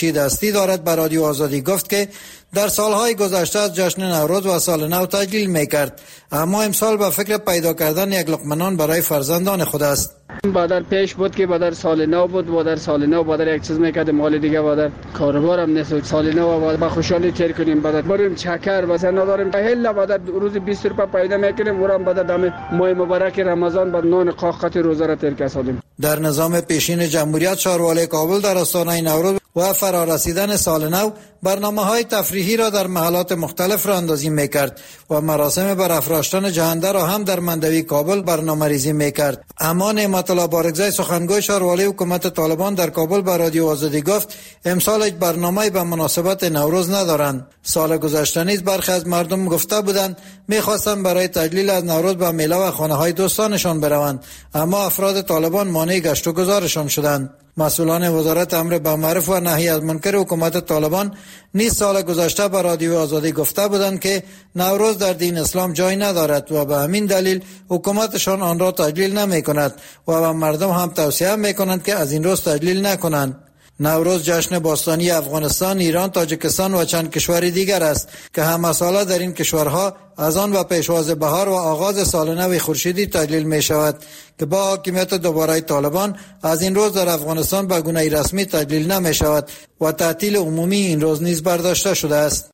دستی دارد به رادیو آزادی گفت که در سالهای گذشته از جشن نوروز و سال نو تجلیل میکرد، اما امسال به فکر پیدا کردن یک لقمه نان برای فرزندان خود است. بادر پیش بود که بادر سال نو بود، بادر سال نو بادر یک چیز میکرد، مال دیگه بادر کاروبارم نیست. سال نو بادر با خوشحالی تیر کنیم، بادر بریم چکر مثلا نداریم، هلا بادر روز 20 روپیه پیدا میکنیم، ورم بادر دم ماه مبارک رمضان بعد نان قاقت روزه را تیر کسادیم. در نظام پیشین جمهوریت شهروالی کابل در آستانه نوروز و فرارسیدن سال نو برنامه‌های تفریحی را در محلات مختلف راه‌اندازی می‌کرد و مراسم برافراشتن جهنده را هم در مندوی کابل برنامه‌ریزی می‌کرد. اما نعمت الله بارگزای سخنگوی شهروالی حکومت طالبان در کابل به رادیو آزادی گفت امسال هیچ برنامه‌ای به مناسبت نوروز ندارند. سال گذشته نیز برخی از مردم گفته بودند می‌خواستند برای تجلیل از نوروز به میله و خانه‌های دوستانشان بروند، اما افراد طالبان مانع گشت و گذارشان شدند. مسئولان وزارت امر بالمعروف و نهی از منکر حکومت طالبان نیز سال گذشته به رادیو آزادی گفته بودند که نوروز در دین اسلام جای ندارد و به همین دلیل حکومتشان آن را تجلیل نمی کند و به مردم هم توصیه می کنند که از این روز تجلیل نکنند. نوروز جشن باستانی افغانستان، ایران، تاجیکستان و چند کشور دیگر است که همه ساله در این کشورها از آن و پیشواز بهار و آغاز سال نو خورشیدی تجلیل می شود که با حاکمیت دوباره طالبان از این روز در افغانستان به گونه رسمی تجلیل نمی شود و تعطیل عمومی این روز نیز برداشته شده است.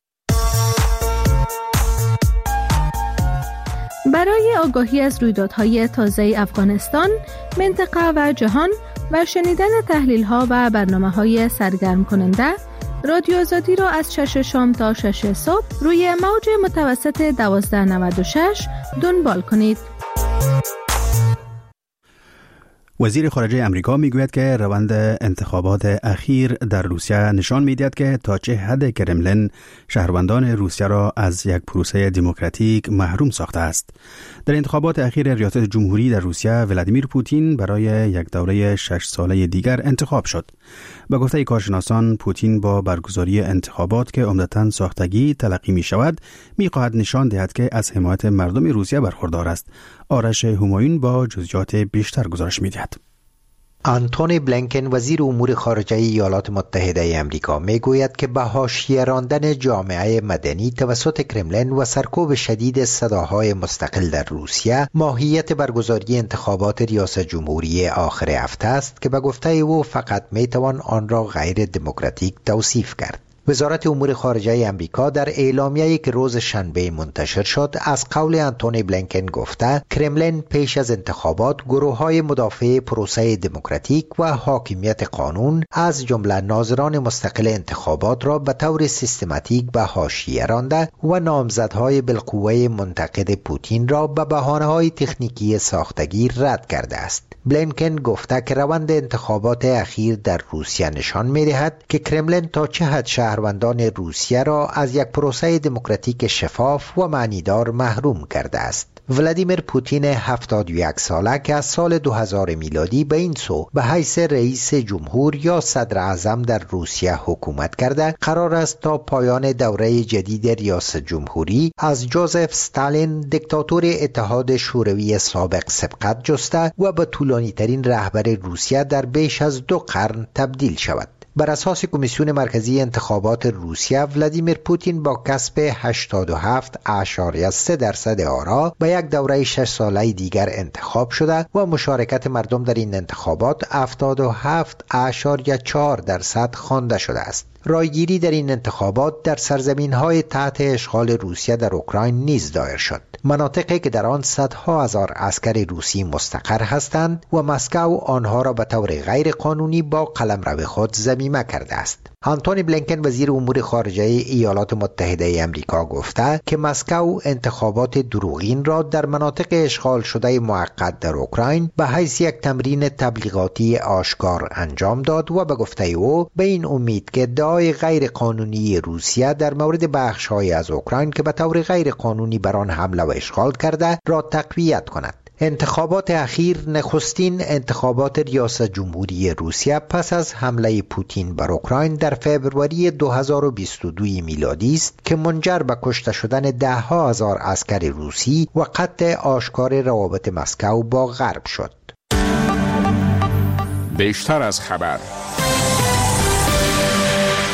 برای آگاهی از رویدادهای تازه افغانستان، منطقه و جهان و شنیدن تحلیل‌ها و برنامه‌های سرگرم کننده، رادیو آزادی را از 6 شام تا 6 صبح روی موج متوسط 1296 دنبال کنید. وزیر خارجه امریکا میگوید که روند انتخابات اخیر در روسیه نشان میدهد که تا چه حد کرملن شهروندان روسیه را از یک پروسه دموکراتیک محروم ساخته است. در انتخابات اخیر ریاست جمهوری در روسیه ولادیمیر پوتین برای یک دوره 6 ساله دیگر انتخاب شد. به گفته کارشناسان، پوتین با برگزاری انتخابات که عمدتاً ساختگی تلقی می شود می‌خواهد نشان دهد که از حمایت مردم روسیه برخوردار است. آرش همایون با جزئیات بیشتر گزارش می‌دهد. آنتونی بلینکن وزیر امور خارجه ایالات متحده آمریکا میگوید که به حاشیه راندن جامعه مدنی توسط کرملن و سرکوب شدید صداهای مستقل در روسیه ماهیت برگزاری انتخابات ریاست جمهوری آخر هفته است که به گفته او فقط میتوان آن را غیر دموکراتیک توصیف کرد. وزارت امور خارجه آمریکا در اعلامیه‌ای که روز شنبه منتشر شد از قول آنتونی بلینکن گفته کرملن پیش از انتخابات گروه‌های مدافع پروسه دموکراتیک و حاکمیت قانون از جمله ناظران مستقل انتخابات را به طور سیستماتیک به حاشیه رانده و نامزدهای بالقوه منتقد پوتین را به بهانه‌های تکنیکی ساختگی رد کرده است. بلینکن گفته که روند انتخابات اخیر در روسیه نشان می‌دهد که کرملن تا چه حد شهروندان روسیه را از یک پروسه دموکراتیک شفاف و معنیدار محروم کرده است. ولادیمیر پوتین 71 ساله که از سال 2000 میلادی به این سو به حیث رئیس جمهور یا صدر اعظم در روسیه حکومت کرده، قرار است تا پایان دوره جدید ریاست جمهوری از جوزف استالین دیکتاتور اتحاد شوروی سابق سبقت جسته و به طولانی ترین رهبر روسیه در بیش از 2 قرن تبدیل شود. بر اساس کمیسیون مرکزی انتخابات روسیه، ولادیمیر پوتین با کسب 87.3% آرا به یک دوره 6 ساله دیگر انتخاب شده و مشارکت مردم در این انتخابات 77.4% خوانده شده است. رایگیری در این انتخابات در سرزمین‌های تحت اشغال روسیه در اوکراین نیز دایر شد، مناطقی که در آن صدها هزار عسکر روسی مستقر هستند و مسکو آنها را به طور غیر قانونی با قلمرو خود ضمیمه کرده است. آنتونی بلینکن وزیر امور خارجه ایالات متحده آمریکا گفته که مسکو انتخابات دروغین را در مناطق اشغال شده موقت در اوکراین به حیث یک تمرین تبلیغاتی آشکار انجام داد و به گفته او به این امید که ادعای غیر قانونی روسیه در مورد بخش‌های از اوکراین که به طور غیر قانونی بر آن حمله و اشغال کرده را تقویت کند. انتخابات اخیر نخستین انتخابات ریاست جمهوری روسیه پس از حمله پوتین بر اوکراین در فوریه 2022 میلادی است که منجر به کشته شدن 10,000 عسکر روسی و قطع آشکار روابط مسکو با غرب شد. بیشتر از خبر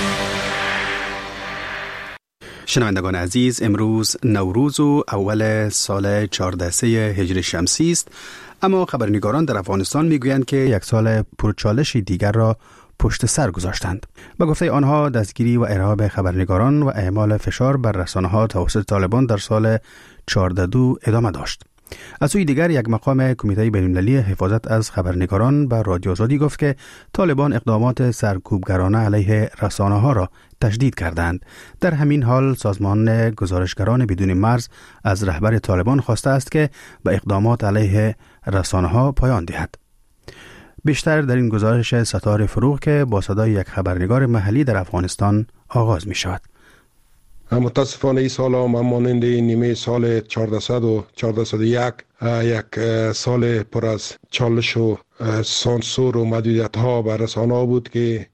شنوندگان عزیز، امروز نوروز و اول سال 14 هجری شمسی است، اما خبرنگاران در افغانستان میگویند که یک سال پرچالشی دیگر را پشت سر گذاشتند. به گفته آنها دستگیری و ارهاب خبرنگاران و اعمال فشار بر رسانه‌ها توسط طالبان در سال 14 ادامه داشت. از سوی دیگر یک مقام کمیته بین‌المللی حفاظت از خبرنگاران به رادیو آزادی گفت که طالبان اقدامات سرکوبگرانه علیه رسانه‌ها را تشدید کردند. در همین حال سازمان گزارشگران بدون مرز از رهبر طالبان خواسته است که به اقدامات علیه رسانه‌ها پایان دهد. بیشتر در این گزارش ستار فروغ که با صدای یک خبرنگار محلی در افغانستان آغاز می شود. متاسفانه این سال هم مانند نیمه سال 1400 و 1401 یک سال پر از چالش و سانسور و محدودیت ها بر رسانه ها بود که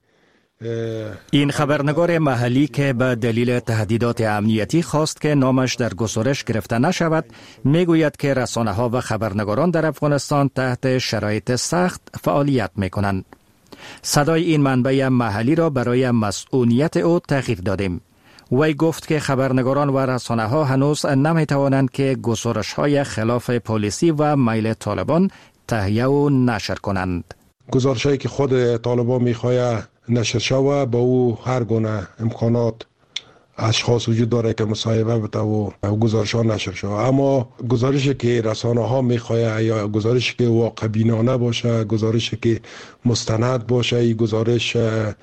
این خبرنگار محلی که به دلیل تهدیدات امنیتی خواست که نامش در گزارش گرفته نشود، میگوید که رسانه ها و خبرنگاران در افغانستان تحت شرایط سخت فعالیت میکنند. صدای این منبع محلی را برای مسئولیت او تغییر دادیم. وی گفت که خبرنگاران و رسانه ها هنوز نمی توانند که گزارش های خلاف پلیسی و میل طالبان تهیه و نشر کنند. گزارش هایی که خود طالبان میخواه نشر شوه با او هر گونه امکانات اشخاص وجود داره که مصاحبه بده و گزارش ها نشر شوه، اما گزارشی که رسانه ها میخواه یا گزارشی که واقع بینانه باشه، گزارشی که مستند باشه، این گزارش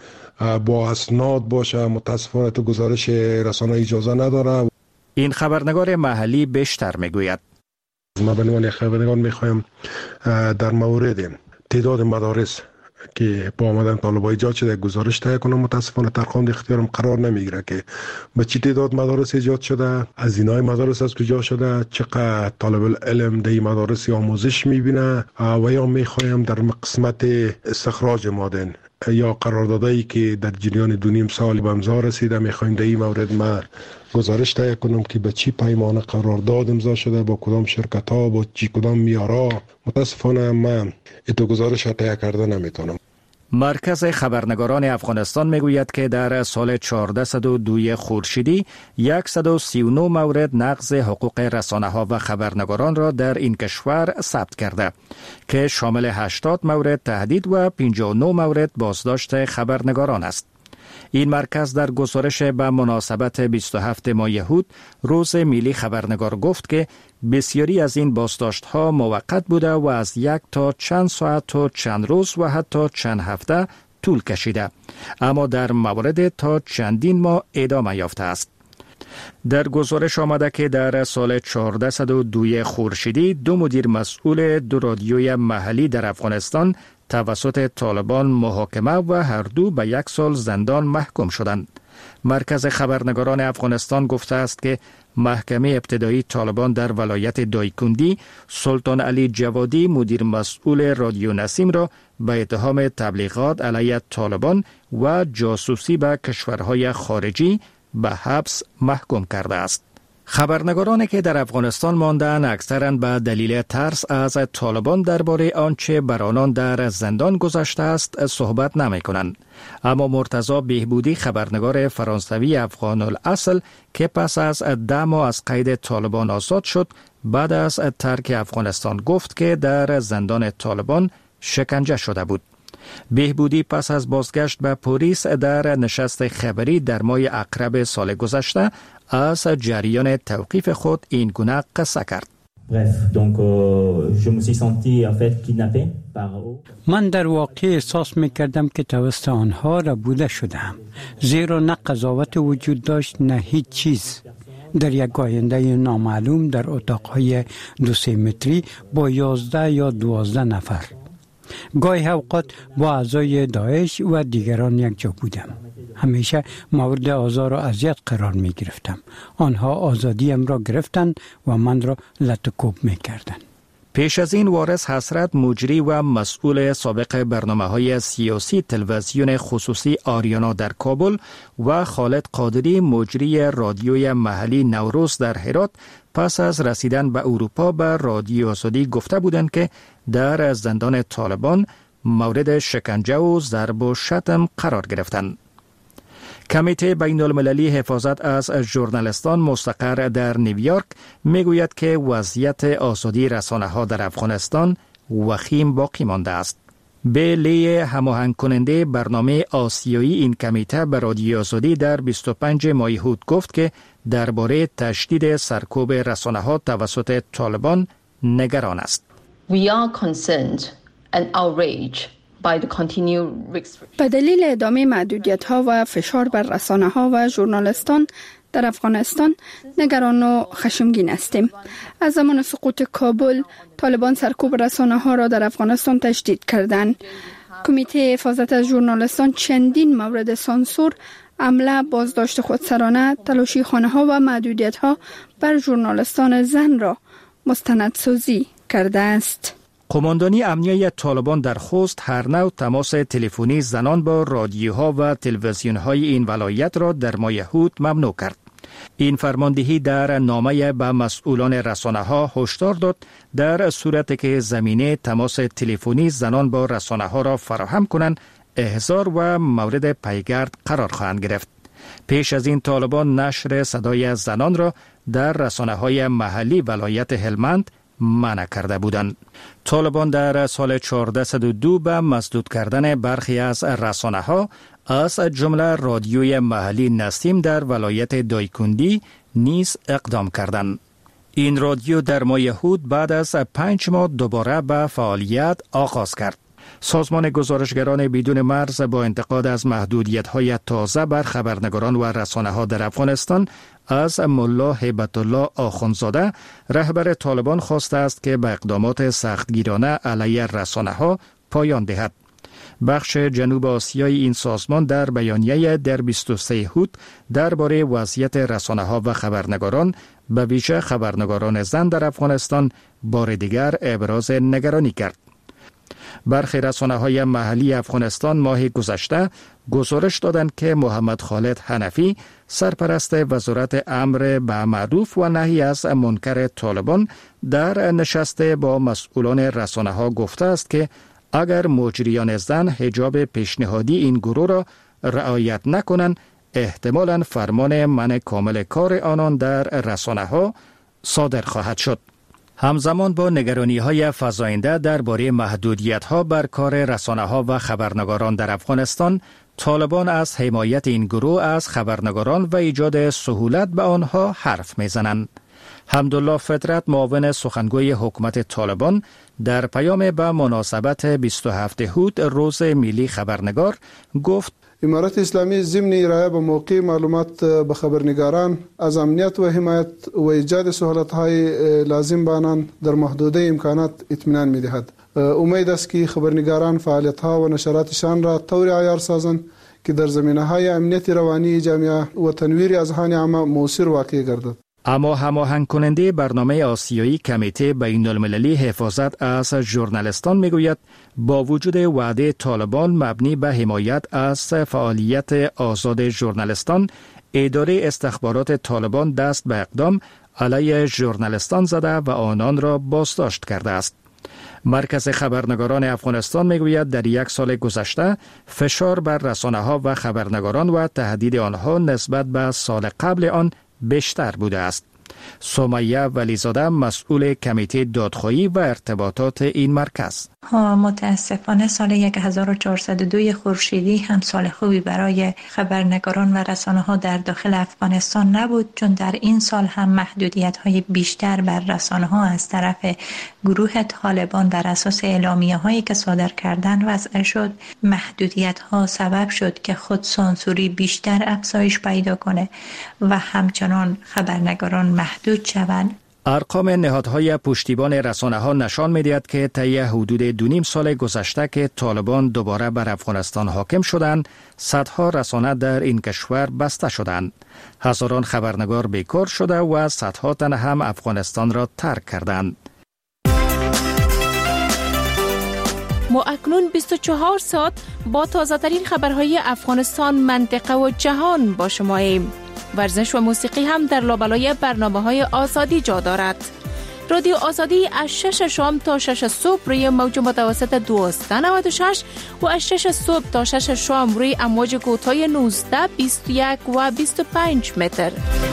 با اسناد باشه، متاسفانه تو گزارش رسانه اجازه نداره. این خبرنگار محلی بیشتر میگوید ما به عنوان خبرنگار میخوایم در مورد تعداد مدارس که با آمدن طالبان ایجاد شده گزارش تهیه کنم. متاسفانه در خواند اختیارم قرار نمیگیره که به چه تعداد مدارس ایجاد شده، از اینای مدارس از کجا شده، چقدر طالب العلم در این مدارس آموزش میبینه و یا میخوایم در قسمت استخراج مادن یا قراردادایی که در جریان 2.5 سال به امضا رسیده میخوایم در این مورد ما گزارش تهیه کنم که به چی پیمانه قرارداد امضا شده، با کدام شرکت ها، با چی کدام معیارها. متاسفانه من این گزارش تهیه کرده نمیتونم. مرکز خبرنگاران افغانستان میگوید که در سال 1402 خورشیدی 139 مورد نقض حقوق رسانه ها و خبرنگاران را در این کشور ثبت کرده که شامل 80 مورد تهدید و 59 مورد بازداشت خبرنگاران است. این مرکز در گزارش به مناسبت 27 ماه یهود روز ملی خبرنگار گفت که بسیاری از این بازداشت‌ها موقت بوده و از 1 تا چند ساعت و چند روز و حتی چند هفته طول کشیده، اما در موارد تا چندین ماه ادامه یافته است. در گزارش آمده که در سال 1402 خورشیدی 2 مدیر مسئول 2 رادیوی محلی در افغانستان توسط طالبان محاکمه و هر دو به 1 سال زندان محکوم شدند. مرکز خبرنگاران افغانستان گفته است که محکمه ابتدایی طالبان در ولایت دایکندی سلطان علی جوادی مدیر مسئول رادیو نسیم را به اتهام تبلیغات علیه طالبان و جاسوسی به کشورهای خارجی به حبس محکوم کرده است. خبرنگارانی که در افغانستان ماندند اکثراً به دلیل ترس از طالبان درباره آنچه بر آنان در زندان گذشته است صحبت نمی‌کنند. اما مرتضی بهبودی خبرنگار فرانسوی افغان الاصل که پس از 10 ماه از قید طالبان آزاد شد، بعد از ترک افغانستان گفت که در زندان طالبان شکنجه شده بود. بهبودی پس از بازگشت به پاریس در نشست خبری در ماه اقرب سال گذشته از جریان توقیف خود این گونه قصه کرد. من در واقع احساس می‌کردم که توسط آنها ربوده شدم، زیرا نه قضاوت وجود داشت نه هیچ چیز. در یک آینده نامعلوم در اتاق‌های 2-3 متری با 11 یا 12 نفر. گاهی اوقات با اعضای داعش و دیگران یک جا بودم. همیشه مورد آزار و اذیت قرار می گرفتم. آنها آزادیم را گرفتند و من را لطکوب می کردند. پیش از این وارث حسرت مجری و مسئول سابق برنامه‌های سیاسی تلویزیون خصوصی آریانا در کابل و خالد قادری مجری رادیوی محلی نوروز در هرات پس از رسیدن به اروپا به رادیو آزادی گفته بودند که در زندان طالبان مورد شکنجه و ضرب و شتم قرار گرفتند. کمیته بین المللی حفاظت از ژورنالیستان مستقر در نیویورک میگوید که وضعیت آزادی رسانه‌ها در افغانستان وخیم باقی مانده است. بیلی هماهنگ کننده برنامه آسیایی این کمیته به رادیو آزادی در 25 ماه هود گفت که درباره تشدید سرکوب رسانه‌ها توسط طالبان نگران است. We are concerned and outraged by the continued به دلیل ادامه محدودیت‌ها و فشار بر رسانه‌ها و ژورنالیستان در افغانستان نگران و خشمگین هستیم. از زمان سقوط کابل، طالبان سرکوب رسانه‌ها را در افغانستان تشدید کردند. کمیته حفاظت از ژورنالیستان چندین مورد سانسور، حمله، بازداشت خودسرانه، تلاشی خانه‌ها و محدودیت‌ها بر ژورنالیستان زن را مستندسازی کرده است. قماندانی امنیه طالبان در خوست هر نوع تماس تلفنی زنان با رادیوها و تلویزیون‌های این ولایت را در ماه هود ممنوع کرد. این فرماندهی در نامه به مسئولان رسانه‌ها هشدار داد در صورتی که زمینه تماس تلفنی زنان با رسانه‌ها را فراهم کنند، احضار و مورد پیگرد قرار خواهند گرفت. پیش از این طالبان نشر صدای زنان را در رسانه‌های محلی ولایت هلمند منع کرده بودند. طالبان در سال 1402 به مسدود کردن برخی از رسانه‌ها از جمله رادیوی محلی نسیم در ولایت دایکندی نیز اقدام کردند. این رادیو در ماه هود بعد از 5 ماه دوباره به فعالیت آغاز کرد. سازمان گزارشگران بدون مرز با انتقاد از محدودیت‌های تازه بر خبرنگاران و رسانه‌ها در افغانستان از ملا هیبت الله آخوندزاده رهبر طالبان خواسته است که به اقدامات سختگیرانه علیه رسانه‌ها پایان دهد. بخش جنوب آسیایی این سازمان در بیانیه در 23 هود درباره وضعیت رسانه‌ها و خبرنگاران به ویژه خبرنگاران زن در افغانستان بار دیگر ابراز نگرانی کرد. برخی رسانه‌های محلی افغانستان ماه گذشته گزارش دادند که محمد خالد حنفی سرپرست وزارت امر به معروف و نهی از منکر طالبان در نشست با مسئولان رسانه‌ها گفته است که اگر مجریان زن حجاب پیشنهادی این گروه را رعایت نکنند، احتمالاً فرمان منع کامل کار آنان در رسانه‌ها صادر خواهد شد. همزمان با نگرانی‌های فزاینده درباره محدودیت‌ها بر کار رسانه‌ها و خبرنگاران در افغانستان، طالبان از حمایت این گروه از خبرنگاران و ایجاد سهولت به آنها حرف می‌زنند. حمدالله فطرت معاون سخنگوی حکومت طالبان در پیام به مناسبت 27 هود روز ملی خبرنگار گفت امارت اسلامی ضمن ارائه به موقع معلومات به خبرنگاران از امنیت و حمایت و ایجاد سهولت‌های لازم به آنان در محدوده امکانات اطمینان می‌دهد. امید است که خبرنگاران فعالیت‌ها و نشراتشان را طور عیار سازند که در زمینه‌های امنیت روانی جامعه و تنویر اذهان عامه مؤثر واقع گردد. اما هماهنگ کننده برنامه آسیایی کمیته بین المللی حفاظت از ژورنالیستان میگوید با وجود وعده طالبان مبنی به حمایت از فعالیت آزاد ژورنالیستان، اداره استخبارات طالبان دست به اقدام علیه ژورنالیستان زده و آنان را بازداشت کرده است. مرکز خبرنگاران افغانستان میگوید در 1 سال گذشته فشار بر رسانه‌ها و خبرنگاران و تهدید آنها نسبت به سال قبل آن بیشتر بوده است. سمیه ولیزاده مسئول کمیته دادخواهی و ارتباطات این مرکز: متاسفانه سال 1402 خورشیدی هم سال خوبی برای خبرنگاران و رسانه‌ها در داخل افغانستان نبود، چون در این سال هم محدودیت‌های بیشتر بر رسانه‌ها از طرف گروه طالبان بر اساس اعلامیه‌هایی که صادر کردند وضع شد. محدودیت‌ها سبب شد که خود سانسوری بیشتر افزایش پیدا کنه و همچنان خبرنگاران محدود شوند. ارقام نهادهای پشتیبان رسانه‌ها نشان می‌دهد که طی حدود 2.5 سال گذشته که طالبان دوباره بر افغانستان حاکم شدند، صدها رسانه در این کشور بسته شدند. هزاران خبرنگار بیکار شده و صدها تن هم افغانستان را ترک کردند. ما اکنون 24 ساعت با تازه‌ترین خبرهای افغانستان، منطقه و جهان با شماییم. ورزش و موسیقی هم در لابلای برنامه‌های آزادی جا دارد. رادیو آزادی از 6 شام تا 6 صبح روی موج متوسط 1296 و از 6 صبح تا 6 شام روی امواج کوتاه 19، 21 و 25 متر.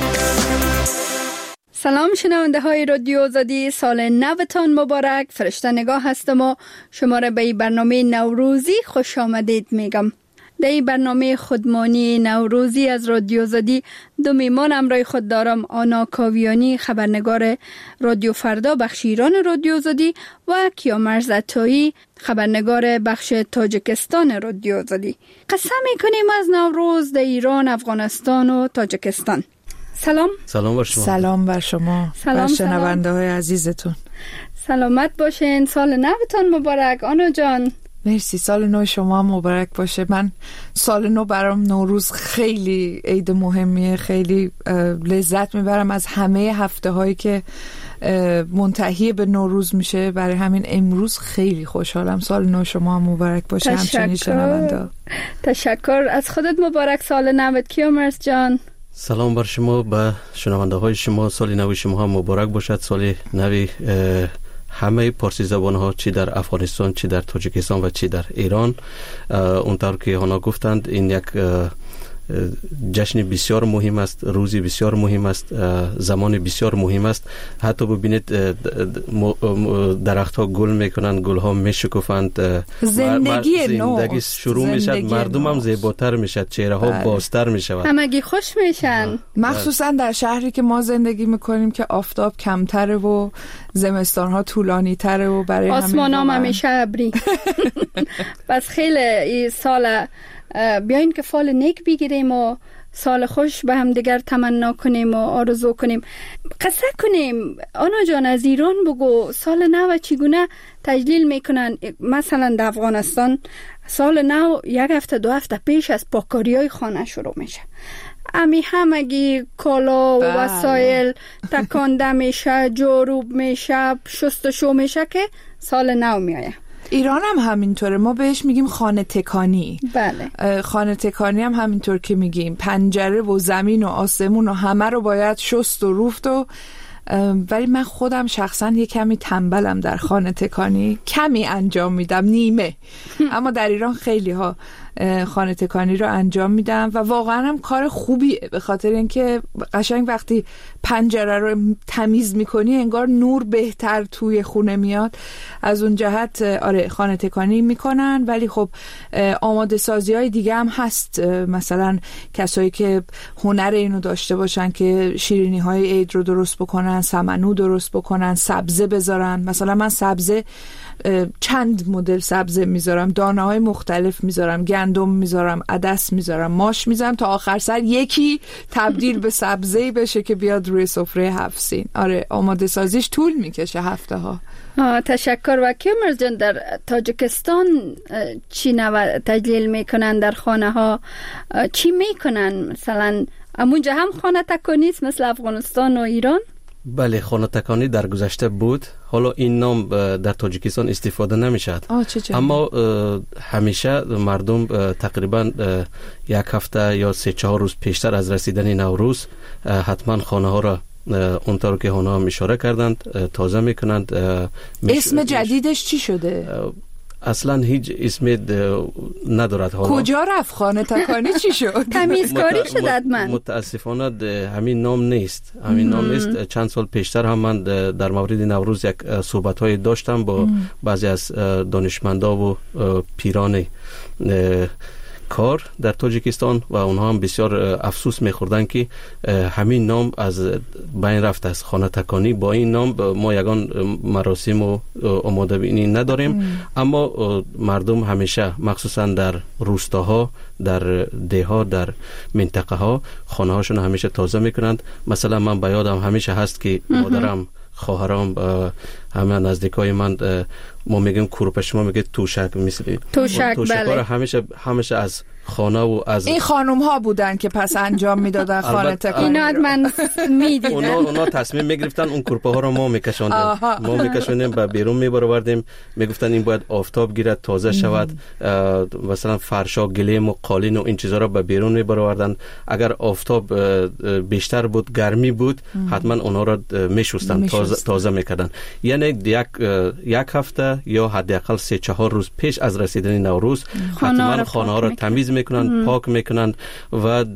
سلام شنونده های رادیو آزادی، سال نوتان مبارک. فرشته نگاه هستم و شما را به برنامه نوروزی خوش آمدید میگم. در این برنامه خودمانی نوروزی از رادیو آزادی دو میمان همراه خود دارم. آنا کاویانی، خبرنگار رادیو فردا بخش ایران رادیو آزادی، و کیامرز عطایی، خبرنگار بخش تاجیکستان رادیو آزادی. قسم میکنیم از نوروز در ایران، افغانستان و تاجیکستان. سلام بر شما. سلام بر شما. سلام شنونده های عزیزتون. سلامت باشین. سال نوتان مبارک آنا جان. مرسی. سال نو شما مبارک باشه. من سال نو برام نوروز خیلی عید مهمیه، خیلی لذت میبرم از همه هفته هایی که منتهی به نوروز میشه. برای همین امروز خیلی خوشحالم. سال نو شما مبارک باشه. همچنین شنونده. تشکر. از خودت مبارک سال نوت کیامرز جان. سلام بر شما، به شنونده های شما سال نو شما مبارک باشد. سال نو همه پارسی زبان ها، چی در افغانستان، چی در تاجیکستان و چی در ایران. اونطور که هانا گفتند این یک جشن بسیار مهم است، روزی بسیار مهم است، زمان بسیار مهم است. حتی ببینید درخت ها گل میکنند، گل ها میشکفند، زندگی شروع میشد، مردم هم زیباتر میشد، چهره ها بازتر میشود، همگی خوش میشن. مخصوصا در شهری که ما زندگی میکنیم که آفتاب کمتره و زمستان ها طولانی تره و برای آسمان هم همیشه ابری. بس خیلی این سال بیاین که فال نیک بگیریم و سال خوش به هم دیگر تمنا کنیم و آرزو کنیم. قصه کنیم. آنا جان از ایران بگو، سال نو چگونه تجلیل میکنن؟ مثلا در افغانستان سال نو یک هفته دو هفته پیش از پاککاری های خانه شروع میشه. همگی کالا و وسایل تکانده میشه، جاروب میشه، شستشو میشه که سال نو میایه. ایران هم همینطوره، ما بهش میگیم خانه تکانی. بله. خانه تکانی هم همینطور که میگیم پنجره و زمین و آسمون و همه رو باید شست و روفت و ولی من خودم شخصا یه کمی تنبلم در خانه تکانی، کمی انجام میدم، نیمه. اما در ایران خیلی ها خانه تکانی رو انجام میدم و واقعا هم کار خوبیه، به خاطر اینکه قشنگ وقتی پنجره رو تمیز میکنی انگار نور بهتر توی خونه میاد. از اون جهت آره خانه تکانی میکنن. ولی خب آماده سازی های دیگه هم هست، مثلا کسایی که هنر اینو داشته باشن که شیرینی های عید رو درست بکنن، سمنو درست بکنن، سبزه بذارن. مثلا من سبزه چند مدل سبزه میذارم، دانه های مختلف میذارم، گندم میذارم، عدس میذارم، ماش میذارم، تا آخر سر یکی تبدیل به سبزه‌ای بشه که بیاد روی سفره 7 سین. آره آماده سازیش طول میکشه، هفته ها. تشکر. و کیامرز جان در تاجیکستان چی نو تجلیل میکنن در خانه ها؟ چی میکنن؟ مثلا همونجا هم خانه تکانی است مثل افغانستان و ایران؟ بله، خانه تکانی در گذشته بود. حالا این نام در تاجیکستان استفاده نمیشد، اما همیشه مردم تقریبا یک هفته یا 3-4 روز پیشتر از رسیدن نوروز حتما خانه ها را اونطور که هانا هم اشاره کردند تازه میکنند. اسم جدیدش چی شده؟ اصلا هیچ اسم ندارد. حالا کجا رفت خانه تکانی؟ چی شد؟ تمیزکاری شد حتما. متاسفانه همین نام نیست. چند سال پیشتر هم من در مورد نوروز یک صحبت‌های داشتم با بعضی از دانشمندا و پیران کار در تاجیکستان و اونها هم بسیار افسوس می‌خوردن که همین نام از بین رفت از خانه تکانی. با این نام ما یگان مراسم و آماده بینی نداریم، اما مردم همیشه مخصوصا در روستاها، در دهها، در منطقه ها خانه هاشون همیشه تازه میکنند. مثلا من به یادم همیشه هست که مادرم، خواهرام، همه نزدیکای من، ما میگیم کروپش، ما میگه توشک، مثل توشک. بله. همیشه از خانه و از این خانم ها بودن که پس انجام میدادن خانه تکانی. اینا من میدیدم اونا تصمیم میگرفتن اون کورپه ها رو ما میکشوندیم با بیرون میبروردیم، میگفتن این باید آفتاب گیرد تازه شود، مثلا فرشا گلیم و قالین و این چیزا رو با بیرون میبروردن. اگر آفتاب بیشتر بود، گرمی بود، حتما اونا رو میشستن تازه میکردن. یعنی یک هفته یا حداقل 3-4 روز پیش از رسیدن نوروز حتما خانه ها رو تمیز میکنن، پاک میکنن. و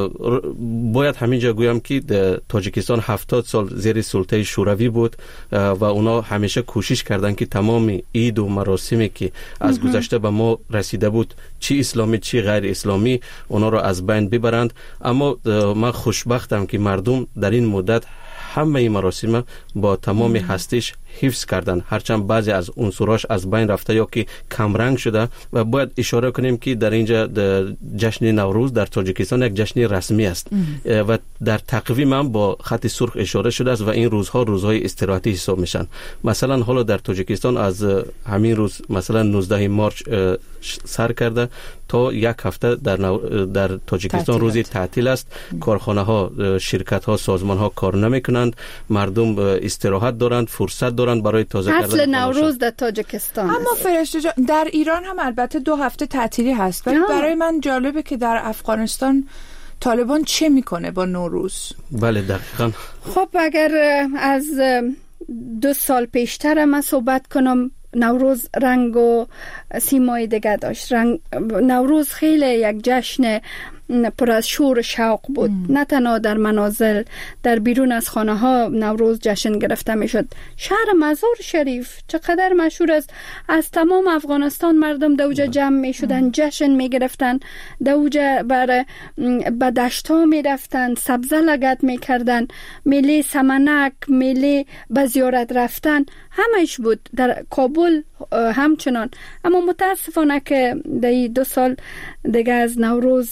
باید همینجا گویم که تاجیکستان 70 سال زیر سلطه شوروی بود و اونا همیشه کوشش کردن که تمام عید و مراسمی که از گذشته به ما رسیده بود، چی اسلامی چی غیر اسلامی، اونا رو از بین ببرند. اما من خوشبختم که مردم در این مدت همه این مراسم با تمام هستیش حفظ کردن، هرچند بعضی از عنصراش از بین رفته یا که کم رنگ شده. و باید اشاره کنیم که در اینجا جشن نوروز در تاجیکستان یک جشن رسمی است و در تقویم هم با خط سرخ اشاره شده است و این روزها روزهای استراحتی حساب میشن. مثلا حالا در تاجیکستان از همین روز مثلا 19 مارچ سر کرده تا یک هفته در تاجیکستان روزی تعطیل است. کارخانه ها، شرکت ها، سازمان ها کار نمیکنند، مردم استراحت دارند، فرصت دارند برای تازه کردن فصل نوروز در تاجیکستان. اما فرشته جان، در ایران هم البته 2 هفته تعطیلی هست، ولی برای من جالبه که در افغانستان طالبان چه میکنه با نوروز؟ بله دقیقاً. خب اگر از 2 سال پیشتر من صحبت کنم، نوروز رنگ و سیمای دیگه داشت. نوروز خیلی یک جشن پر از شور و شوق بود. نه تنها در منازل، در بیرون از خانه ها نوروز جشن گرفته می شد. شهر مزار شریف چقدر مشهور است، از تمام افغانستان مردم دوجه جمع می شدن، جشن می گرفتن، دوجه به دشتا می رفتن، سبزه لگت می کردن، میله سمنک، میله به زیارت رفتن، همش بود. در کابل همچنان. اما متاسفانه که در 2 سال دیگه از نوروز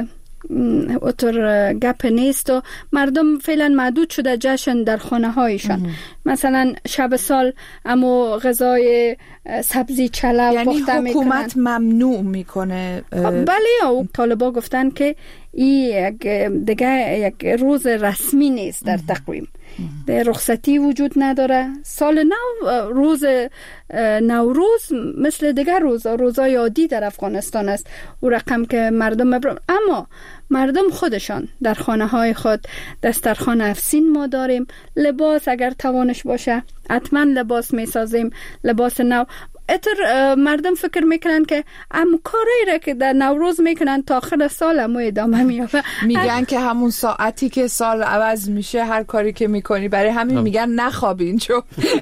اتر گپ نیست و مردم فعلا محدود شده جشن در خانه هایشان. مثلا شب سال اما غذای سبزی چلو یعنی پخته میکنن. حکومت ممنوع میکنه. بله، طالبا گفتن که این یک روز رسمی نیست در تقویم. رخصتی وجود نداره. سال نو، روز نوروز مثل دیگر روزای عادی در افغانستان است، او رقم که مردم اما مردم خودشان در خانه های خود دسترخوان افسین ما داریم. لباس اگر توانش باشه حتما لباس می سازیم، لباس نو. اتر مردم فکر میکنن که کاری را که در نوروز میکنن تا آخر سال همو ادامه میافه. میگن که همون ساعتی که سال عوض میشه هر کاری که میکنی، برای همین میگن نخوابین، چون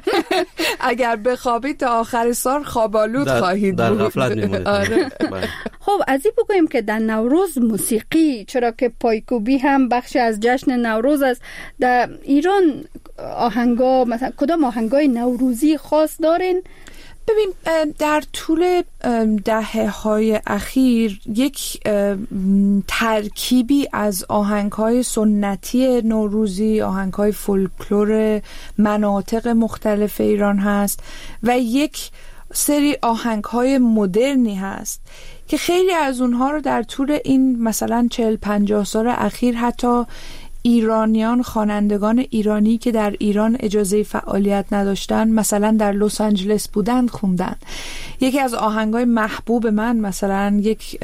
اگر بخوابید تا آخر سال خوابالود خواهید در بود. غفلت میمونید. خب از این بگویم که در نوروز موسیقی، چرا که پایکوبی هم بخشی از جشن نوروز است. در ایران آهنگا، مثلا کدام آهنگای نوروزی خاص دارین؟ ببین، در طول دهه‌های اخیر یک ترکیبی از آهنگ‌های سنتی نوروزی، آهنگ‌های فولکلور مناطق مختلف ایران هست و یک سری آهنگ‌های مدرنی هست که خیلی از اونها رو در طول این مثلا 40-50 سال اخیر حتی ایرانیان، خوانندگان ایرانی که در ایران اجازه فعالیت نداشتن، مثلا در لس آنجلس بودند، خوندن. یکی از آهنگای محبوب من مثلا یک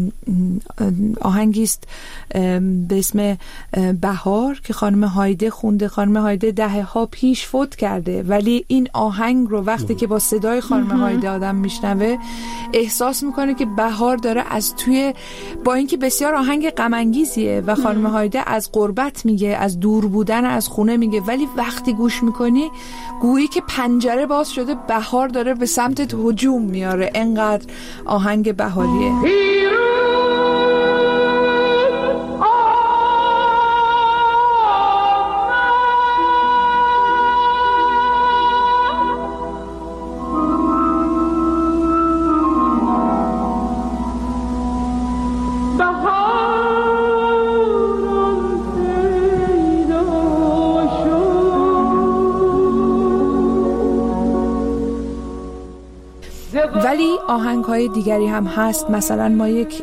آهنگی است به اسم بهار که خانم هایده خونده. خانم هایده دهه‌ها پیش فوت کرده، ولی این آهنگ رو وقتی که با صدای خانم هایده آدم میشنوه احساس میکنه که بهار داره از توی، با اینکه بسیار آهنگ غم انگیزیه و خانم هایده از غربت میگه، از دور بودن از خونه میگه، ولی وقتی گوش میکنی گویی که پنجره باز شده، بهار داره به سمتت هجوم میاره. انقدر آهنگ بهاریه. ولی آهنگ‌های دیگری هم هست. مثلا ما یک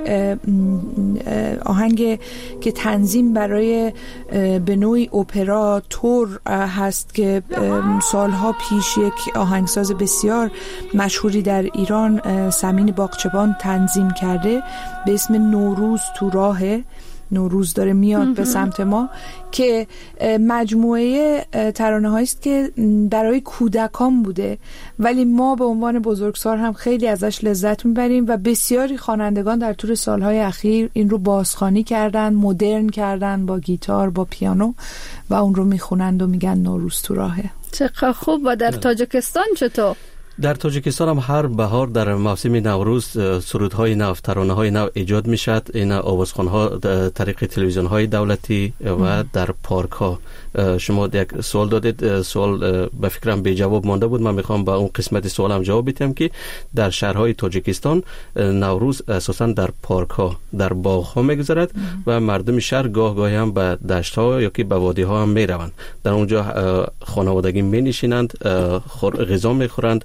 آهنگ که تنظیم برای به نوعی اپرا تور هست که سالها پیش یک آهنگساز بسیار مشهوری در ایران، سمین باغچبان، تنظیم کرده به اسم نوروز تو راهه. نوروز داره میاد به سمت ما، که مجموعه ترانه هایی است که برای کودکان بوده، ولی ما به عنوان بزرگسال هم خیلی ازش لذت میبریم و بسیاری خوانندگان در طول سالهای اخیر این رو بازخوانی کردن، مدرن کردن با گیتار، با پیانو و اون رو میخونند و میگن نوروز تو راهه. چقدر خوب. و در تاجیکستان چطور؟ در تاجیکستان هم هر بهار در موسم نوروز سرودهای نو، ترانه‌های نو ایجاد میشد. این آوازخوان‌ها طریق تلویزیون‌های دولتی و در پارک‌ها. شما یک سوال دادید، سوال به فکرم بی جواب مانده بود. من میخوام با اون قسمت سوالم جواب بدم که در شهرهای تاجیکستان نوروز اساساً در پارک‌ها، در باغ‌ها میگذرد و مردم شهر گاه گاهی هم به دشت‌ها یا که به وادی‌ها هم میروند. در اونجا خانوادگی مینشینند، غذا میخورند،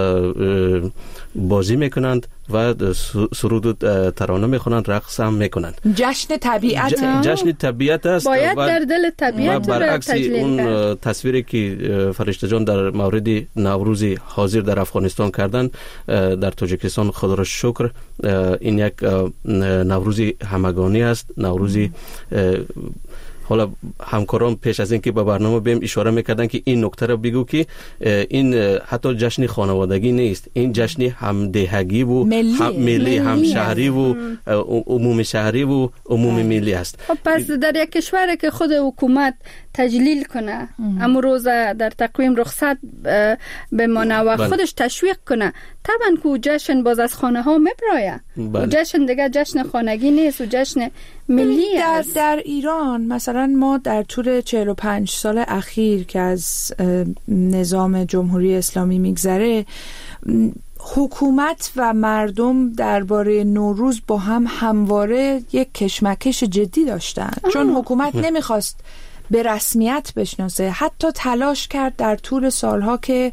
بازی میکنند و سرود و ترانه میخونند، رقص هم میکنند. جشن طبیعت جشن طبیعت است. باید در دل طبیعت برعکس اون تصویری که فرشته جان در مورد نوروز حاضر در افغانستان کردن، در تاجیکستان خدا را شکر این یک نوروز همگانی است. نوروزی حالا همکاران پیش از اینکه به برنامه بیم اشاره میکردن که این نکته رو بگو که این حتی جشن خانوادگی نیست، این جشن همدهگی و ملی، هم شهری و عموم شهری و عموم ملی است. پس در یک کشوری که خود حکومت تجلیل کنه، اما روز در تقویم رخصت بمانه و خودش تشویق کنه، طبعا که جشن باز از خانه ها میبرایه. جشن دیگه جشن خانگی نیست و جشن ملی است. در ایران مثلا ما در طول 45 سال اخیر که از نظام جمهوری اسلامی میگذره، حکومت و مردم درباره نوروز با هم همواره یک کشمکش جدی داشتن، چون حکومت نمیخواست به رسمیت بشناسه. حتی تلاش کرد در طول سالها که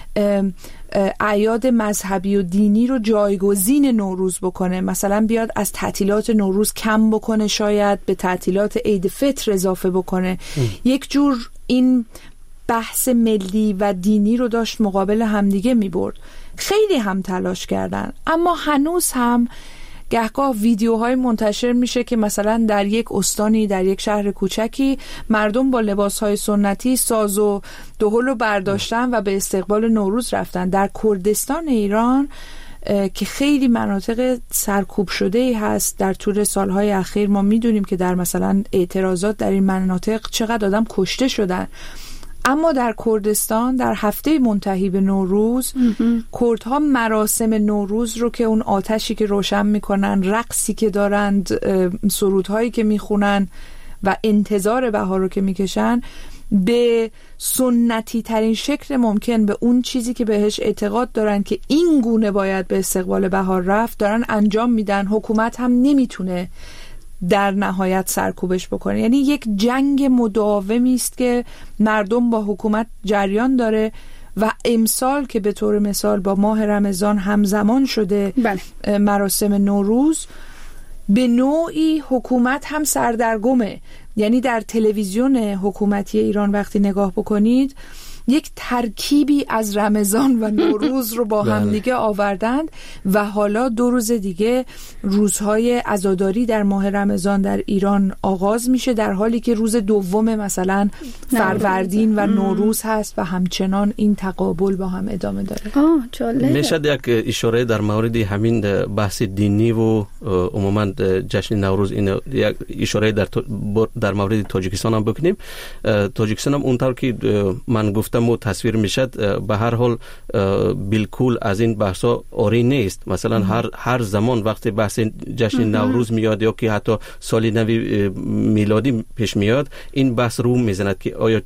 اعیاد مذهبی و دینی رو جایگزین نوروز بکنه، مثلا بیاد از تعطیلات نوروز کم بکنه، شاید به تعطیلات عید فطر اضافه بکنه. یک جور این بحث ملی و دینی رو داشت مقابل همدیگه می برد. خیلی هم تلاش کردن، اما هنوز هم گهگاه ویدیوهای منتشر میشه که مثلا در یک استانی، در یک شهر کوچکی، مردم با لباسهای سنتی ساز و دهل رو برداشتن و به استقبال نوروز رفتن. در کردستان ایران که خیلی مناطق سرکوب شده ای هست، در طول سالهای اخیر ما میدونیم که در مثلا اعتراضات در این مناطق چقدر آدم کشته شدن. اما در کردستان در هفته منتهی به نوروز، کردها مراسم نوروز رو که اون آتشی که روشن میکنن، رقصی که دارند، سرودهایی که میخونن و انتظار بهار رو که میکشن، به سنتی ترین شکل ممکن، به اون چیزی که بهش اعتقاد دارن که این گونه باید به استقبال بهار رفت، دارن انجام میدن. حکومت هم نمیتونه در نهایت سرکوبش بکنه. یعنی یک جنگ مداومی است که مردم با حکومت جریان داره و امسال که به طور مثال با ماه رمضان همزمان شده مراسم نوروز، به نوعی حکومت هم سردرگمه. یعنی در تلویزیون حکومتی ایران وقتی نگاه بکنید، یک ترکیبی از رمضان و نوروز رو با هم دیگه آوردند و حالا 2 روز دیگه روزهای عزاداری در ماه رمضان در ایران آغاز میشه، در حالی که روز دوم مثلا فروردین و نوروز هست و همچنان این تقابل با هم ادامه داره. میشه یک اشاره در مورد همین بحث دینی و عموما جشن نوروز، این یک اشاره در مورد تاجیکستان هم بکنیم. تاجیکستان هم اونطور که من گفتم و تصویر میشد، به هر حال بالکل از این بحثا آری نیست. مثلا هر زمان وقتی بحث جشن نوروز میاد یا که حتی سال نو میلادی پیش میاد، این بحث رو میزند که آیا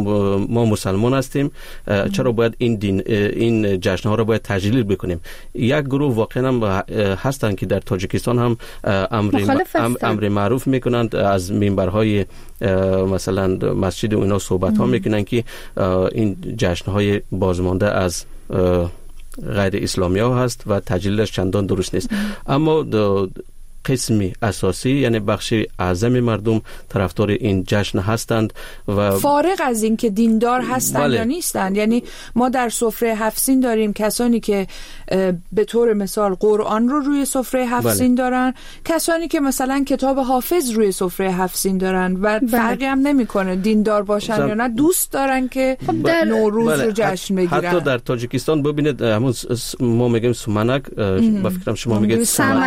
ما مسلمان هستیم، چرا باید این جشن ها رو باید تجلیل بکنیم. یک گروه واقعا هستند که در تاجیکستان هم امر معروف میکنند، از منبرهای مثلا مسجد و اینا صحبت ها میکنن که این جشن‌های بازمانده از غیر اسلامی ها هست و تجلیلش چندان درست نیست. اما قسمی اساسی یعنی بخش اعظم مردم طرفدار این جشن هستند و فارغ از این که دیندار هستند یا نیستند. یعنی ما در سفره 7 سین داریم کسانی که به طور مثال قرآن رو روی سفره 7 سین دارن، کسانی که مثلا کتاب حافظ روی سفره 7 سین دارن و فرقی هم نمیکنه دیندار باشن یا نه، دوست دارن که نوروز رو جشن بگیرن. حتی در تاجیکستان ببینید همون ما میگیم سومنک، با فکرم شما میگید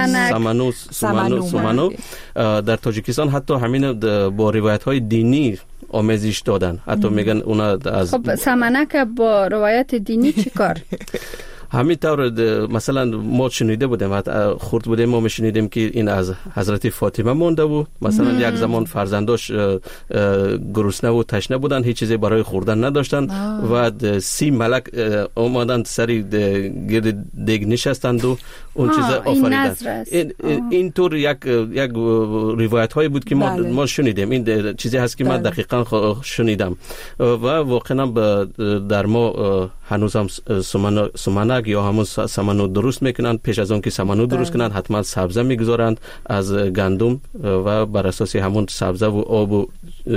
سمنو، در تاجیکستان حتی همین با روایت های دینی آمیزش دادن. حتی میگن اونا از خب سمنک با روایت دینی چی کار؟ همین طور مثلا ما شنیده بودیم، خورد بودیم ما میشنیدیم که این از حضرت فاطمه مونده بود، مثلا یک زمان فرزنداش گرسنه و تشنه بودن، هیچ چیزی برای خوردن نداشتن و 30 ملک اومدن سری گرد دیگ نشستند و اون چیزا آفریدن. این طور یک روایت هایی بود که ما شنیدیم. این چیزی هست که من دقیقاً شنیدم و واقعا در ما هنوز هم سمنک یا همون سمنو درست میکنند. پیش از اون که سمنو درست کنند حتما سبزه میگذارند از گندم و بر اساس همون سبزه و آب و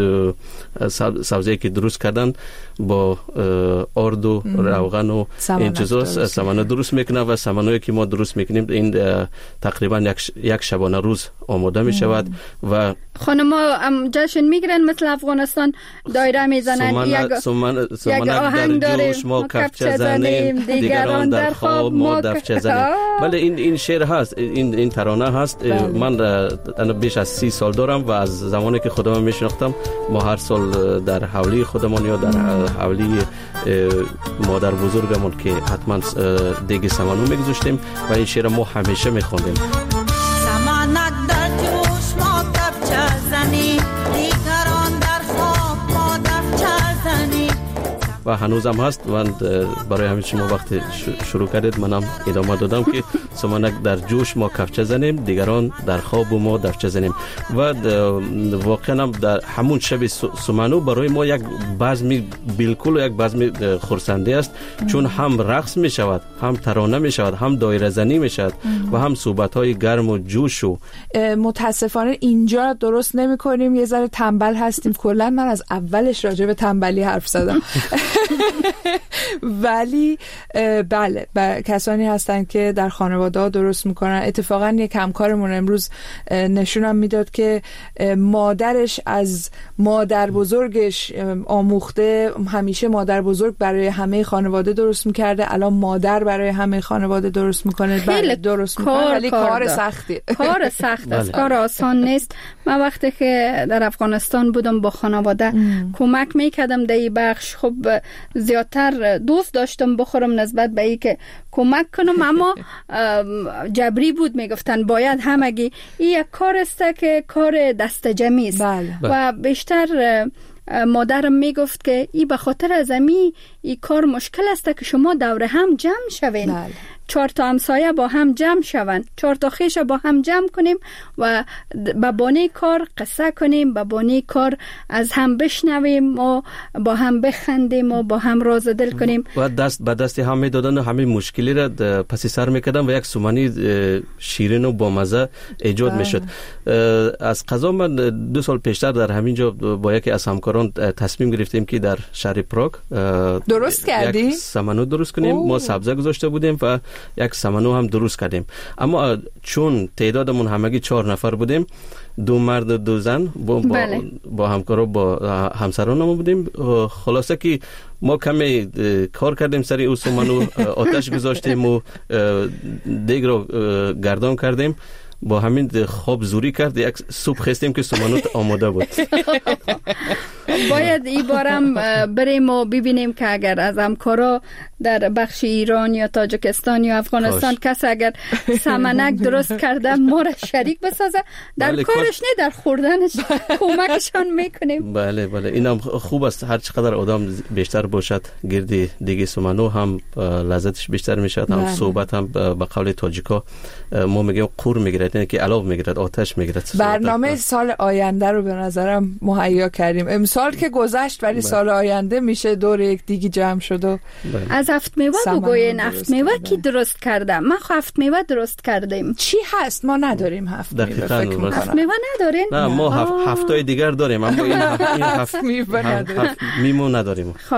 سبزی که درست کردند با آرد و روغن و این چیزا سمنو درست میکنند و سمنویی که ما درست میکنیم این تقریبا یک شبانه روز آماده میشود و خانم‌ها جشن میگیرن مثل افغانستان دایره میزنن، یک آهنگ داره ما کفچه زنیم دیگران در خواب ما دفچه زنیم. بله این شعر هست، این ترانه هست. من بیش از 30 سال دارم و از زمانی که خودم میشناختم ما هر سال در حولی خودمان یا در حولی مادر بزرگمون که حتما دیگه سمنو میگذاشتیم و این شعر ما همیشه میخوندیم. سمنک در جوش ما کفچه زنیم دیگران در خواب ما دفچه زنیم و هنوزم هست. من برای همین شما وقتی شروع کردید منم ادامه دادم که سمنک در جوش ما کفچه زنیم دیگران در خواب ما دفچه زنیم و واقعا در همون شب سمنو برای ما یک بزم بالکل یک بزم خرسنده است، چون هم رقص می شود، هم ترانه می شود، هم دایره زنی می شود و هم صحبت های گرم و جوش. و متاسفانه اینجا درست نمی کنیم، یه ذره تنبل هستیم. کلا من از اولش راجع به تنبلی حرف زدم ولی بله کسانی هستن که در خانواده درست میکنن. اتفاقا یک همکارمون امروز نشونم میداد که مادرش از مادر بزرگش آموخته، همیشه مادر بزرگ برای همه خانواده درست میکرده، الان مادر برای همه خانواده درست میکنه. خیلی درست میکنه ولی کار سختی، کار سخت است، کار آسان نیست. من وقتی که در افغانستان بودم با خانواده کمک میکردم در این بخش. خب زیادتر دوست داشتم بخورم نسبت به این که کمک کنم، اما جبری بود، میگفتن باید همگی. این یک کار است که کار دست جمعی است و بیشتر مادرم میگفت که این به خاطر از این کار مشکل است که شما دوره هم جمع شوین. 4 تا همسایه با هم جمع شون، 4 تا خویش با هم جمع کنیم و با بانه کار قصه کنیم، با بانه کار از هم بشنویم و با هم بخندیم و با هم راز دل کنیم و دست به دست هم میدادن و همین مشکلی را پس سر میکردن و یک سومنی شیرین و بامزه ایجاد میشد. از قضا من 2 سال پیشتر در همینجا با یکی از همکاران تصمیم گرفتیم که در شهر پراگ درست کردیم، یک سمنو درست کنیم. ما سبزه گذاشته بودیم و یک سمنو هم درست کردیم، اما چون تعدادمون همگی 4 نفر بودیم، 2 مرد و 2 زن با همکارا با همسرانمون بودیم. خلاصه که ما کمی کار کردیم سری او سمنو، آتش گذاشتیم و دیگ رو گردان کردیم. با همین خواب زوری کرد، یک صبح خستیم که سمنو آماده بود. باید این بارم بریم و ببینیم که اگر از همکارا در بخش ایران یا تاجیکستان یا افغانستان کسی اگر سمنک درست کرده ما را شریک بسازه در کارش نه در خوردنش کمکشان میکنیم. بله اینم خوب است. هر چقدر آدم بیشتر باشد گردی دیگه سمنو هم لذتش بیشتر میشد، هم صحبت هم به قول تاجیکا ما میگیم قور میگیرد، یعنی که علاوه میگیرد، آتش میگیرد. برنامه سال آینده رو به نظرم مهیا کردیم. امسال سال که گذشت ولی سال آینده میشه دور یک دیگه جمع شد و از هفت میوه بگوین. هفت میوه کی درست کرده؟ ما هفت میوه درست کردیم. چی هست؟ ما نداریم هفت میوه. فکر میکنم هفت میوه ندارین؟ نه ما هفتای دیگر داریم اما این هفت میوه نداریم. خب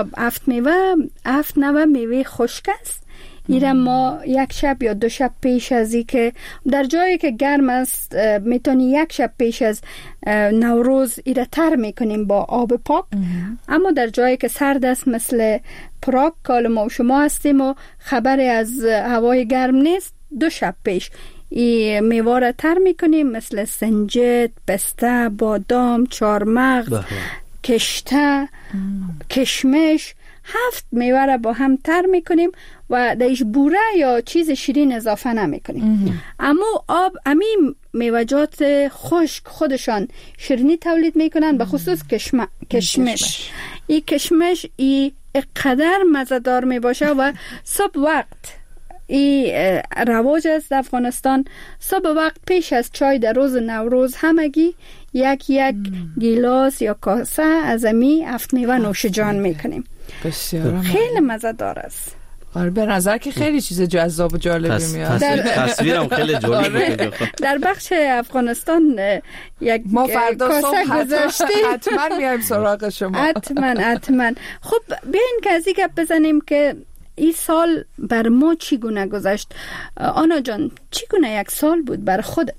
هفت نوع میوه خشک است. ایره ما یک شب یا دو شب پیش از ای که در جایی که گرم است میتونی یک شب پیش از نوروز ایره تر میکنیم با آب پاک. اما در جایی که سرد است مثل پراگ که ما و شما هستیم و خبری از هوای گرم نیست، دو شب پیش ای میوه را تر میکنیم مثل سنجد، پسته، بادام، چارمغز، کشته، کشمش. هفت میوه را با هم تر میکنیم و درش بوره یا چیز شیرین اضافه نمیکنیم. اما امی میوه‌جات خشک خودشان شیرینی تولید میکنن، به خصوص کشمش. این کشمش قدر مزه‌دار میباشه و صبح وقت این رواج است در افغانستان. صبح وقت پیش از چای در روز نوروز همگی یک گیلاس یا کاسه از امی هفت میوه نوش جان میکنیم. بسیار خیلی مزه‌دار است. آره به نظر که خیلی چیز جذاب و جالبی میاد. تصویرم خیلی جالبه. در بخش افغانستان یک ما فردا صبح گذاشتیم، حتما میایم سراغ شما. حتما. خب بیاین که از این گپ بزنیم که این سال بر ما چگونه گذشت. آنا جان چگونه یک سال بود بر خودت؟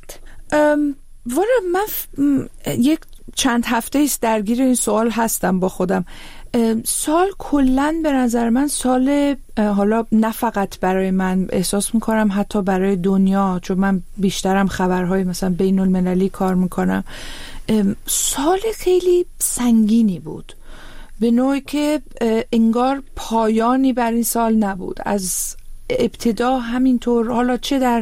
من یک چند هفته است درگیر این سوال هستم با خودم. سال کلن به نظر من سال، حالا نه فقط برای من، احساس میکنم حتی برای دنیا، چون من بیشترم خبرهای مثلا بین المللی کار میکنم، سال خیلی سنگینی بود، به نوعی که انگار پایانی بر این سال نبود. از ابتدا همینطور، حالا چه در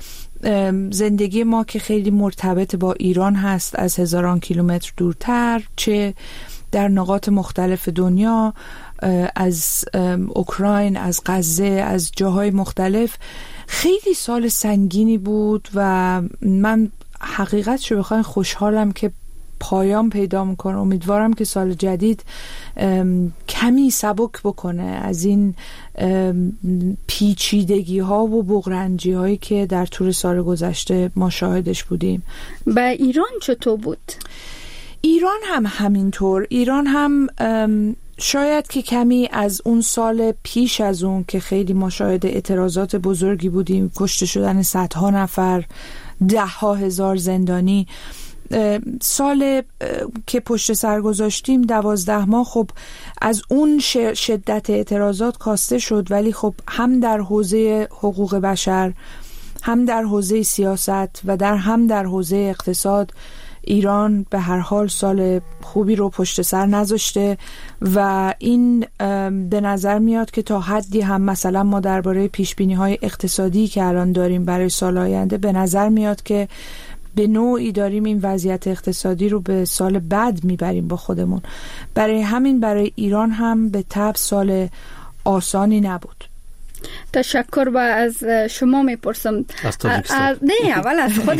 زندگی ما که خیلی مرتبط با ایران هست از هزاران کیلومتر دورتر، چه در نقاط مختلف دنیا، از اوکراین، از غزه، از جاهای مختلف، خیلی سال سنگینی بود و من حقیقتشو بخواین خوشحالم که پایان پیدا میکنه. امیدوارم که سال جدید کمی سبک بکنه از این پیچیدگی ها و بغرنجی هایی که در طول سال گذشته ما شاهدش بودیم. به ایران چطور بود؟ ایران هم همینطور. ایران هم شاید که کمی از اون سال پیش از اون که خیلی ما شاهد اعتراضات بزرگی بودیم، کشته شدن صدها نفر، 10,000 زندانی، سال که پشت سر گذاشتیم 12 ماه خب از اون شدت اعتراضات کاسته شد، ولی خب هم در حوزه حقوق بشر، هم در حوزه سیاست و هم در حوزه اقتصاد ایران به هر حال سال خوبی رو پشت سر نذاشته و این به نظر میاد که تا حدی هم مثلا ما درباره پیشبینی‌های اقتصادی که الان داریم برای سال آینده، به نظر میاد که به نوعی داریم این وضعیت اقتصادی رو به سال بعد میبریم با خودمون. برای همین برای ایران هم به طبع سال آسانی نبود. تشکر. و از شما میپرسم، نه اول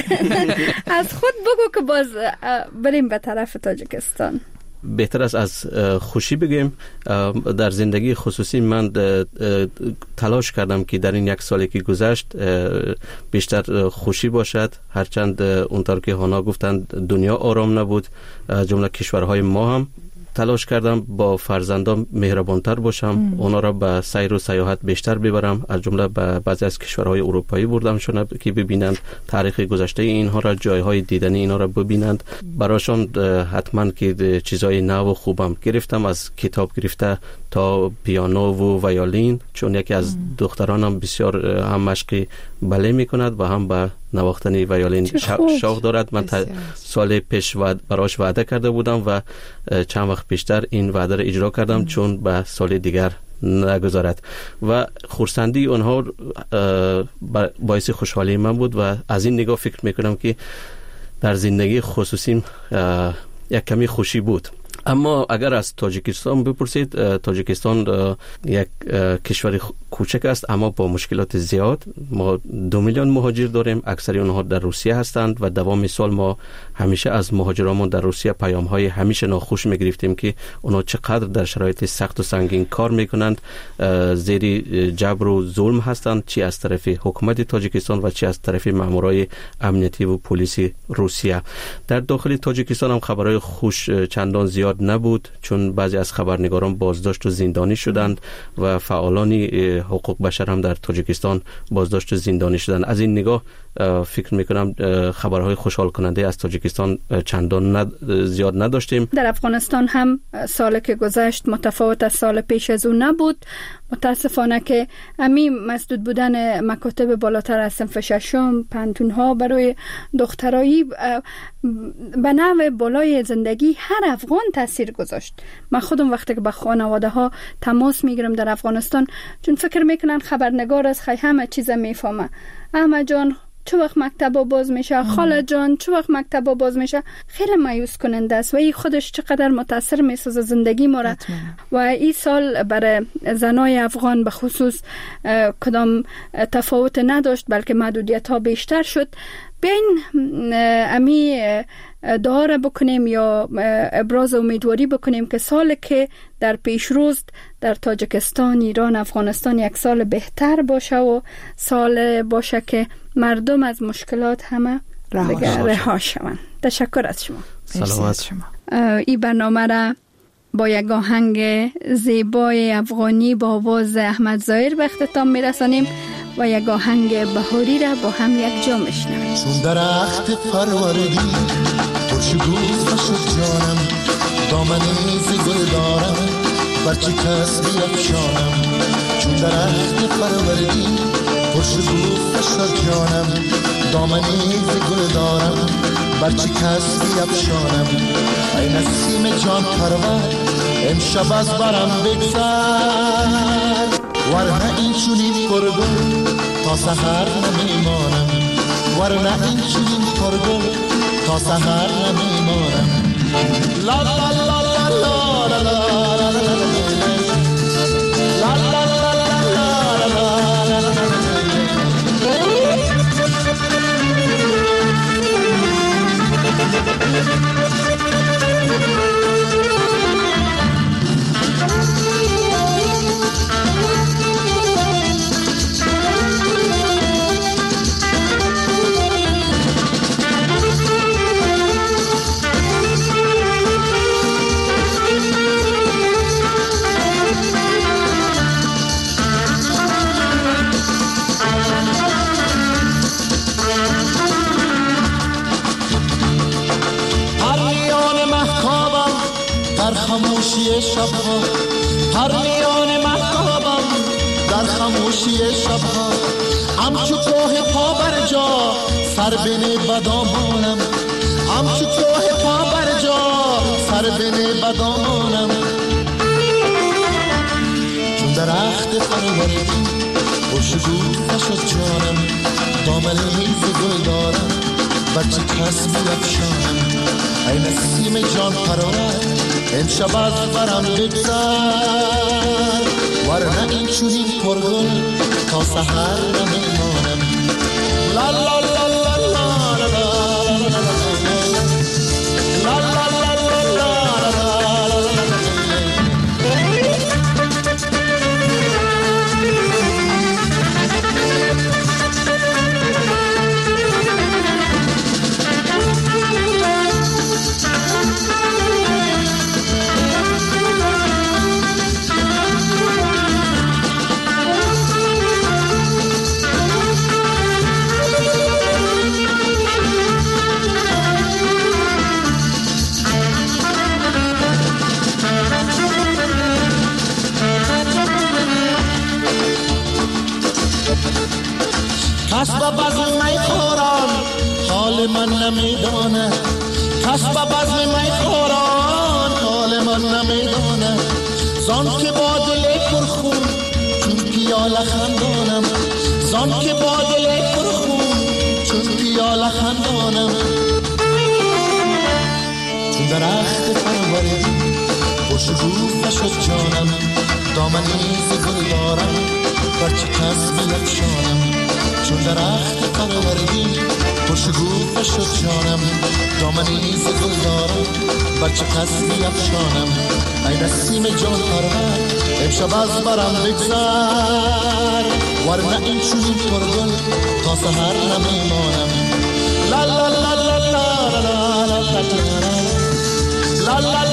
از خود بگو که باز بریم به طرف تاجیکستان. بهتر است از خوشی بگیم. در زندگی خصوصی من تلاش کردم که در این یک سالی که گذشت بیشتر خوشی باشد، هرچند اونطور که هانا گفتند دنیا آرام نبود، جمله کشورهای ما هم تلاش کردم با فرزندان مهربانتر باشم، اونا را به سیر و سیاحت بیشتر ببرم، از جمله به بعضی از کشورهای اروپایی بردمشون که ببینند تاریخ گذشته اینها را، جایهای دیدنی اینها را ببینند. براشون حتما که چیزای نو و خوبم گرفتم، از کتاب گرفته تا پیانو و ویولین، چون یکی از دخترانم بسیار هم مشق بله میکند و هم به نواختن ویولین شوق دارد. من سال پیش براش وعده کرده بودم و چند وقت پیشتر این وعده را اجرا کردم چون به سال دیگر نگذارد و خرسندی اونها باعث خوشحالی من بود و از این نگاه فکر میکنم که در زندگی خصوصیم یک کمی خوشی بود. اما اگر از تاجیکستان بپرسید، تاجیکستان یک کشور کوچک است اما با مشکلات زیاد. ما 2 میلیون مهاجر داریم، اکثر اونها در روسیه هستند و دوام سال ما همیشه از مهاجرامون در روسیه پیام‌های همیشه ناخوش می‌گرفتیم که اونا چقدر در شرایط سخت و سنگین کار میکنند، زیر جبر و ظلم هستند، چی از طرف حکومت تاجیکستان و چی از طرف مامورای امنیتی و پلیسی روسیه. در داخل تاجیکستان هم خبرهای خوش چندان زیاد نبود، چون بعضی از خبرنگاران بازداشت و زندانی شدند و فعالان حقوق بشر هم در تاجیکستان بازداشت و زندانی شدند. از این نگاه فکر میکنم خبرهای خوشحال کننده از تاجیکستان چندان زیاد نداشتیم. در افغانستان هم سال که گذشت متفاوت از سال پیش از اون نبود. متاسفانه که مسدود بودن مکاتب بالاتر از صنف ششم، پانتون‌ها برای دخترایی به نحو بالای زندگی هر افغان تاثیر گذاشت. من خودم وقتی که با خانواده ها تماس میگیرم در افغانستان، چون فکر میکنن خبرنگار از همه چیز میفهمه. احمد جان چه وقت مکتب باز میشه، خاله جان چه وقت مکتب باز میشه، خیلی مایوس کننده است و این خودش چقدر متاثر میسازه زندگی ما را. و این سال برای زنای افغان به خصوص کدام تفاوت نداشت، بلکه محدودیت ها بیشتر شد. بین امی دعا را بکنیم یا ابراز امیدواری بکنیم که سال که در پیش روز در تاجیکستان، ایران، افغانستان یک سال بهتر باشه و سال باشه که مردم از مشکلات همه رها شوند. تشکر از شما. سلامت شما. این برنامه را با یک آهنگ زیبای افغانی با آواز احمد ظاهر به اختتام میرسانیم و یک آهنگ بهاری را با هم یک جا میشنویم. چون درخت پروردی ترشگوز نشد جانم، دامنی ز گل دارم برچه کس بیفشانم. چون درخت پروردی ترشگوز نشد جانم، دامنی ز گل دارم برچه کس بیفشانم. ای نسیم جان پرور امشب از برم بگذر، ورنه این چونین پرگل تا سحر نمیمانم، ورنه این چونین پرگل تا سحر نمیمانم. لا لا لا لا لا لا لا لا خاموشی شبها، هر میان مهتابم در خاموشی شبها. همچو کوه پا بر جا سر بنه بدامانم، همچو کوه پا بر جا سر بنه بدامانم. چون درخت پروردی خوشگو نشد جانم، دامن ریز گل دارم بچه کس بیفشانم. ای نسیم جان پرور امشب از برم بگذر، ورنه این چونین پرگل تا سحر نمیمانم. لا لا لا لا لا لا لا کس با بزم می خوران حال من نمیدانه، کس با بزم می خوران حال من نمیدانه. زان که با دل پرخون چون پیاله خندانم، زان که با دل پرخون چون پیاله خندانم. چون درخت پروردی خوشگوف نشد جانم دامنی ز گل دارم برچه کس بیفشانم چون درخت پروردی خوشگوف نشد جانم دامنی ز گل دارم برچه کس بیفشانم ای نسیم جان پرور امشب از برم بگذر ورنه این چونین پرگل تا سحر نمیمانم لا لا لا لا لا لا لا لا لا لا